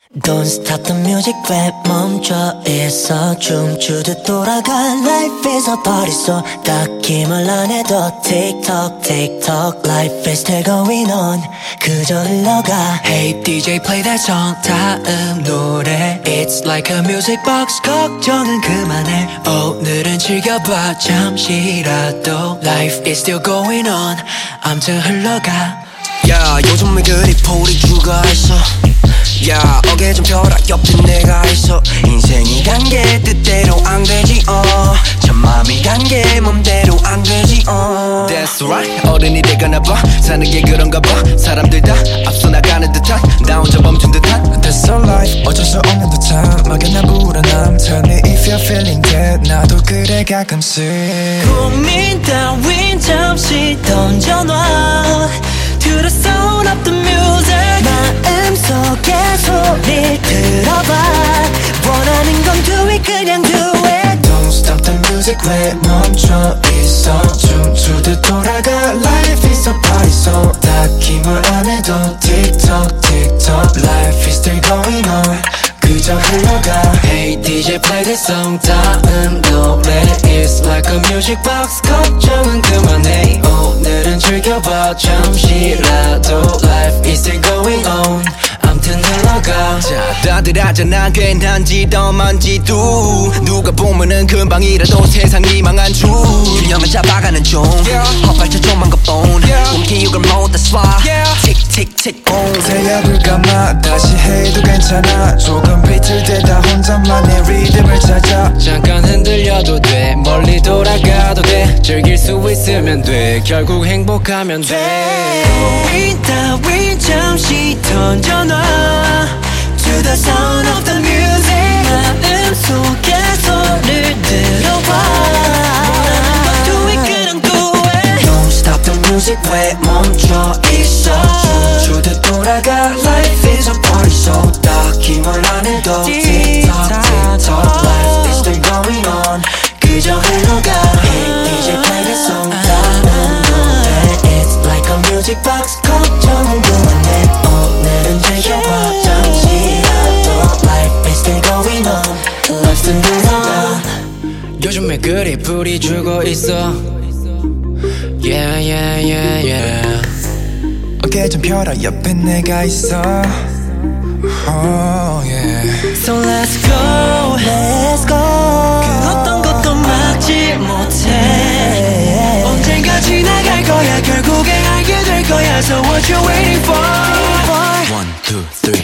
Don't stop the music 왜 멈춰 있어 춤추듯 돌아가 Life is a party so 딱히 말 안 해도 TikTok TikTok Life is still going on 그저 흘러가 Hey DJ play that song 다음 노래 It's like a music box 걱정은 그만해 오늘은 즐겨봐 잠시라도 Life is still going on 암튼 흘러가 야 요즘 왜 그리 풀이 죽어있어 야 어깨 좀 펴라 옆에 내가 있어 인생이 간 게 뜻대로 안 되지 참 맘이 간 게 맘대로 안 되지 That's right 어른이 되가나 봐 사는 게 그런가 봐 사람들 다 앞서 나가는 듯한 나 혼자 멈춘 듯한 That's so life 어쩔 수 없는 듯한 막연한 불안함 Tell me if you're feeling that 나도 그래 가끔씩 고민 따윈 잠시 던져놔 To the sound of the music 마음속에 소리를 들어봐 원하는 건 do it 그냥 do it Don't stop the music 왜 멈춰 있어 춤추듯 돌아가 Life is a party so 딱히 뭘 안 해도 TikTok TikTok Life is still going on 그저 흘러가 Hey DJ play that song 다음 노래 It's like a music box 걱정은 그만해 오늘은 즐겨봐 잠시라도 Life is still going on 암튼 흘러가 자 다들 하잖아 괜한지 덤한지도 누가 보면은 금방이라도 세상이 망한 줄 균형을 잡아가는 중 헛발쳐 좀만 것뿐 움직임을 못 쏴 틱틱틱 새벽을 감아 다시 해도 괜찮아 조금 비틀대다 혼자만의 리듬을 찾아 잠깐 흔들려도 돼 멀리 돌아가도 돼 즐길 수 있으면 돼 결국 행복하면 돼 고민 따윈 잠시 던져놔 To the sound of the music 마음속에 소리를 들어봐 원하는 건 do it 그냥 do it Don't stop the music 왜 멈춰 있어 춤추듯 돌아가 Life is a party so 딱히 뭘 안 해도 TikTok TikTok Life is still going on 그저 흘러가 Hey DJ play that song 다음 노래 It's like a music box 걱정은 그만해 오늘은 즐겨봐 잠시라도 Life is still going on Life still going on 요즘에 그리 불이 죽어 있어 Yeah yeah yeah yeah 어깨 좀 펴라 옆에 내가 있어 Oh yeah So let's go Let's go 그 어떤 것도 막지 못해 언젠가 지나갈 거야 결국에 알게 될 거야 So what you waiting for 1, 2, 3